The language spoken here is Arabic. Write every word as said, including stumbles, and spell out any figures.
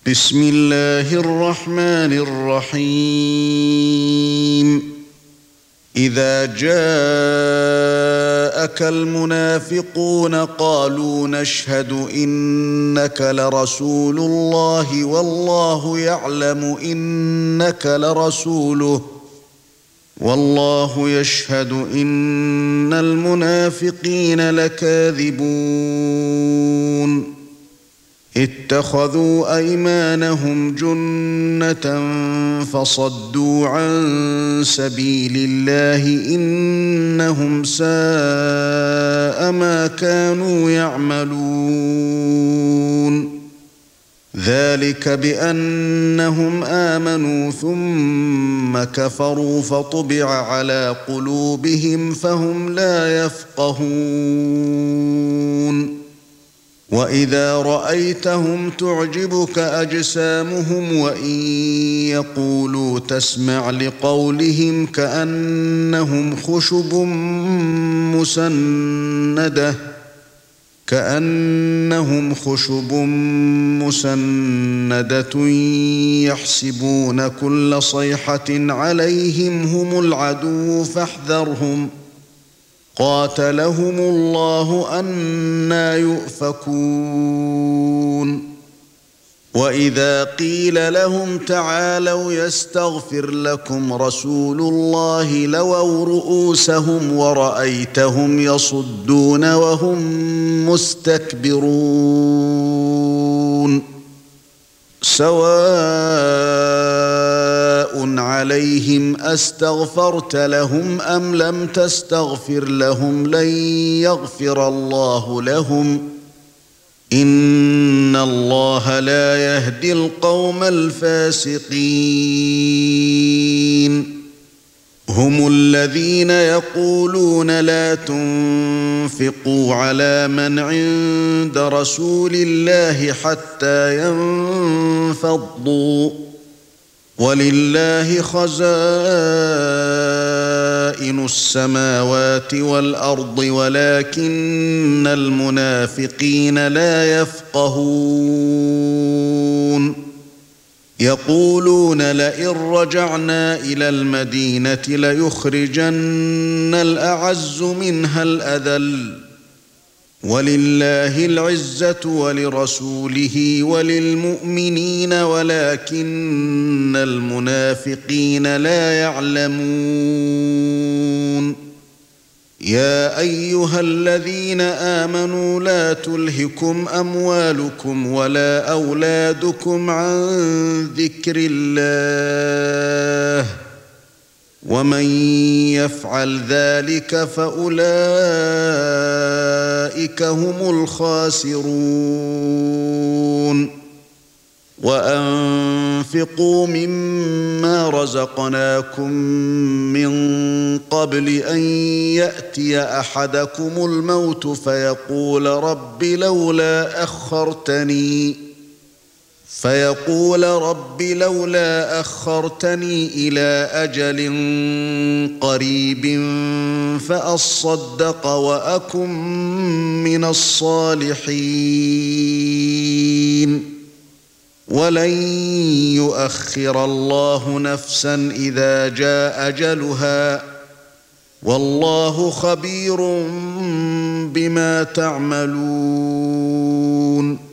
بسم الله الرحمن الرحيم إذا جاءك المنافقون قالوا نشهد إنك لرسول الله والله يعلم إنك لرسوله والله يشهد إن المنافقين لكاذبون اتخذوا أيمانهم جنة فصدوا عن سبيل الله إنهم ساء ما كانوا يعملون ذلك بأنهم آمنوا ثم كفروا فطبع على قلوبهم فهم لا يفقهون وَإِذَا رَأَيْتَهُمْ تُعْجِبُكَ أَجْسَامُهُمْ وَإِنْ يَقُولُوا تَسْمَعْ لِقَوْلِهِمْ كَأَنَّهُمْ خُشُبٌ مُّسَنَّدَةٌ كَأَنَّهُمْ خُشُبٌ مُّسَنَّدَةٌ يَحْسَبُونَ كُلَّ صَيْحَةٍ عَلَيْهِمْ هُمُ الْعَدُوُّ فاحذرهم قاتلهم الله أنى يؤفكون وإذا قيل لهم تعالوا يستغفر لكم رسول الله لووا رؤوسهم ورأيتهم يصدون وهم مستكبرون سواء عليهم أستغفرت لهم أم لم تستغفر لهم لن يغفر الله لهم إن الله لا يهدي القوم الفاسقين هم الذين يقولون لا تنفقوا على من عند رسول الله حتى ينفضوا ولله خزائن السماوات والأرض ولكن المنافقين لا يفقهون يقولون لئن رجعنا إلى المدينة ليخرجن الأعز منها الأذل ولله العزة ولرسوله وللمؤمنين ولكن المنافقين لا يعلمون يا أيها الذين آمنوا لا تلهكم أموالكم ولا أولادكم عن ذكر الله ومن يفعل ذلك فأولئك هم الخاسرون وأنفقوا مما رزقناكم من قبل أن يأتي أحدكم الموت فيقول رب لولا أخرتني فيقول رب لولا أخرتني إلى أجل قريب فأصدق وأكن من الصالحين ولن يؤخر الله نفسا إذا جاء أجلها والله خبير بما تعملون